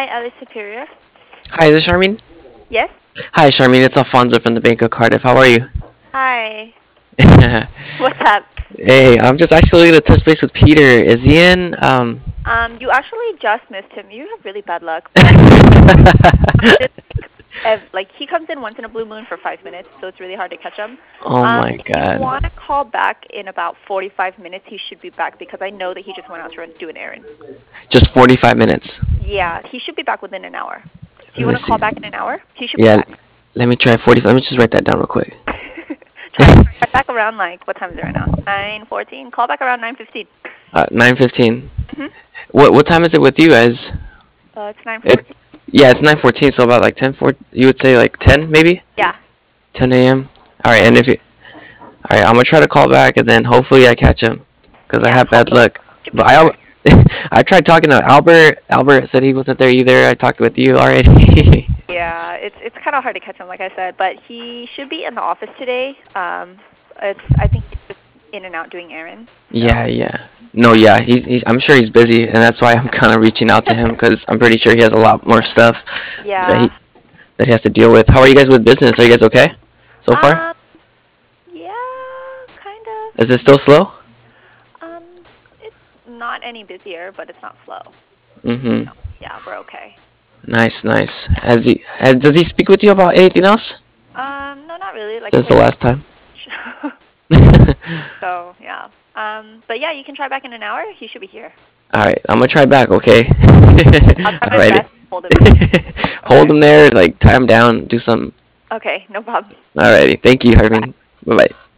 Hi, Alice Superior. Hi, is this Charmaine? Yes? Hi, Charmaine. It's Alfonso from the Bank of Cardiff. How are you? Hi. What's up? Hey, I'm just actually going to touch base with Peter. Is he in? You actually just missed him. You have really bad luck, but it's like he comes in once in a blue moon for 5 minutes, so it's really hard to catch him. Oh my If you God. want to call back in about 45 minutes, he should be back because I know that he just went out to do an errand. Just 45 minutes. Yeah, he should be back within an hour. Do you Let me want to call see. back in an hour? He should be Yeah, back. let me try 45. Let me just write that down real quick. Try back around like what time is it right now? 9:14. Call back around 9:15. 9:15. Mhm. What time is it with you guys? It's It 9:14. Yeah, it's 9:14, so about like 10:4. You would say like 10 maybe? Yeah. 10 a.m. All right, and if you all right, I'm gonna try to call back and then hopefully I catch him because I Yeah. have bad luck. Should be But here. I tried talking to Albert. Albert said he wasn't there either. I talked with you already. Yeah, it's kind of hard to catch him, like I said, but he should be in the office today. I think he's just in and out doing errands. Yeah, yeah. No, yeah. He's. I'm sure he's busy, and that's why I'm kind of reaching out to him because I'm pretty sure he has a lot more stuff that Yeah. he has to deal with. How are you guys with business? Are you guys okay so far? Um. Yeah, kind Is it of. still slow? Um. It's not any busier, but it's not slow. Mm-hmm. Yeah, we're okay. Nice, nice. Does he speak with you about anything else No, not really. Like I since the said, last time? so yeah. But yeah, you can try back in an hour. He should be here. All right, I'm gonna try back. Okay. I'll try my Alrighty. best to hold him in. Hold Okay. him there, like tie him down, do something. Okay, no problem. Alrighty. Thank you, Bye. Harvin. Bye bye.